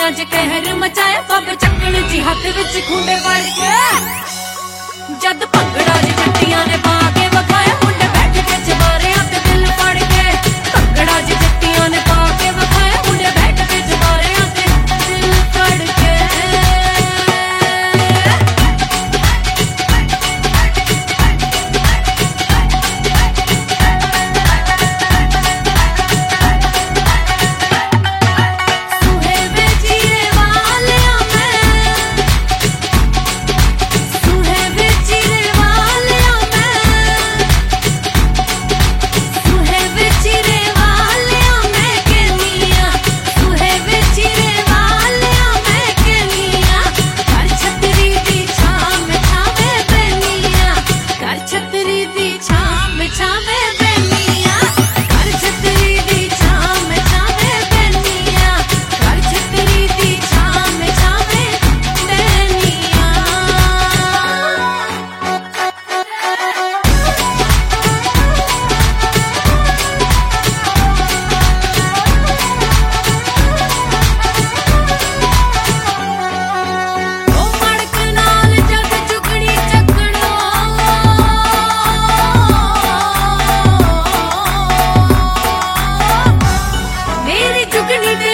दुनिया च कहर मचाया सब चक्कण ची हथ विच खुंडे वड़ के जद भंगड़ा च जट्टियां ने पा के वखाया मुंडे बैठ के चबारियां ते दिल फड़ के भंगड़ा च जट्टियां ने पा के वखाया मुंडे बैठ के चबारियां ते दिल फड़ के जुगनी